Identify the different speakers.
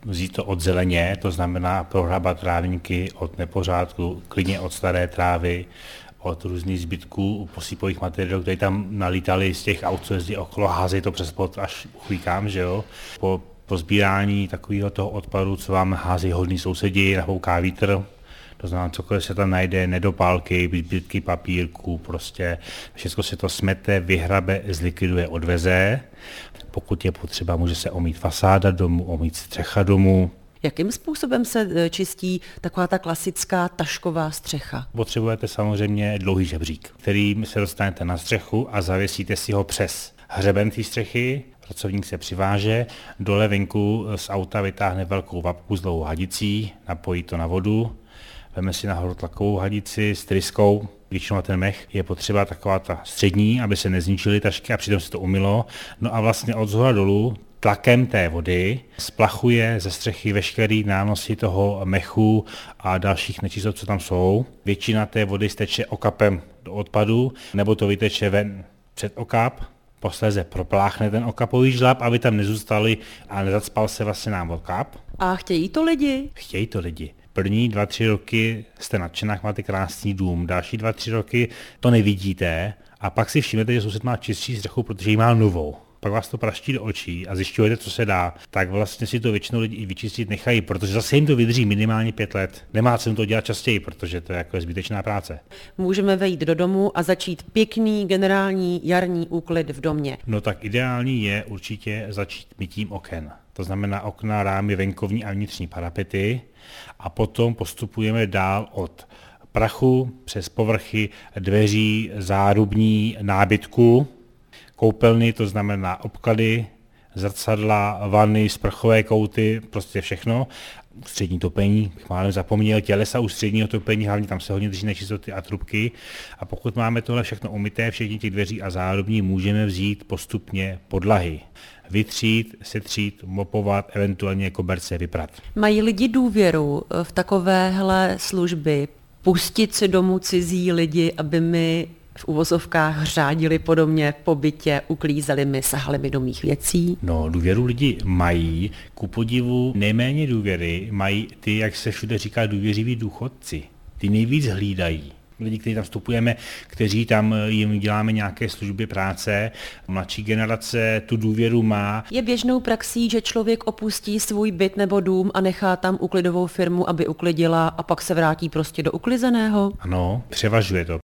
Speaker 1: vzít to od zeleně, to znamená prohrabat trávníky od nepořádku, klidně od staré trávy, od různých zbytků posypových materiálů, které tam nalítali z těch aut, co jezdí okolo, házejí to přes plot až uchvíkám, že jo. Po sbírání takového toho odpadu, co vám hází hodní sousedi, nafouká vítr, to znamená, cokoliv se tam najde, nedopálky, zbytky papírku, prostě všechno se to smete, vyhrabe, zlikviduje, odveze. Pokud je potřeba, může se omít fasáda domu, omít střecha domu.
Speaker 2: Jakým způsobem se čistí taková ta klasická tašková střecha?
Speaker 1: Potřebujete samozřejmě dlouhý žebřík, kterým se dostanete na střechu a zavěsíte si ho přes hřeben té střechy. Pracovník se přiváže, dole venku z auta vytáhne velkou vapku s dlouhou hadicí, napojí to na vodu, veme si nahoru tlakovou hadici s tryskou. Většinou ten mech je potřeba taková ta střední, aby se nezničily tašky a přitom se to umylo. No a vlastně od zhora dolů tlakem té vody splachuje ze střechy veškerý nánosy toho mechu a dalších nečistot, co tam jsou. Většina té vody steče okapem do odpadu, nebo to vyteče ven před okap, posléze propláchne ten okapový žlab, aby tam nezůstali a nezacpal se vlastně nám okap.
Speaker 2: A chtějí to lidi?
Speaker 1: Chtějí to lidi. První 2-3 roky jste nadšená, máte krásný dům, další 2-3 roky to nevidíte a pak si všimnete, že soused má čistší střechu, protože ji má novou. Pak vás to praští do očí a zjišťujete, co se dá, tak vlastně si to většinou lidi i vyčistit nechají, protože zase jim to vydrží minimálně 5 let. Nemá cenu to dělat častěji, protože to je jako zbytečná práce.
Speaker 2: Můžeme vejít do domu a začít pěkný generální jarní úklid v domě.
Speaker 1: No tak ideální je určitě začít mytím oken. To znamená okna, rámy, venkovní a vnitřní parapety a potom postupujeme dál od prachu přes povrchy dveří, zárubní, nábytku, koupelny, to znamená obklady, zrcadla, vany, sprchové kouty, prostě všechno. Ústřední topení, bych málem zapomněl, tělesa ústředního topení, hlavně tam se hodně drží nečistoty a trubky. A pokud máme tohle všechno umyté, všechny těch dveří a zárubní, můžeme vzít postupně podlahy. Vytřít, setřít, mopovat, eventuálně koberce vyprat.
Speaker 2: Mají lidi důvěru v takovéhle služby? Pustit se domů cizí lidi, aby mi v uvozovkách řádili po domě, po bytě, uklízeli mi, sahali mi do mých věcí?
Speaker 1: No, důvěru lidi mají, ku podivu nejméně důvěry mají ty, jak se všude říká, důvěřiví důchodci. Ty nejvíc hlídají. Lidi, kteří tam vstupujeme, kteří tam jim děláme nějaké služby práce, mladší generace tu důvěru má.
Speaker 2: Je běžnou praxí, že člověk opustí svůj byt nebo dům a nechá tam úklidovou firmu, aby uklidila a pak se vrátí prostě do uklizeného?
Speaker 1: Ano, převažuje to.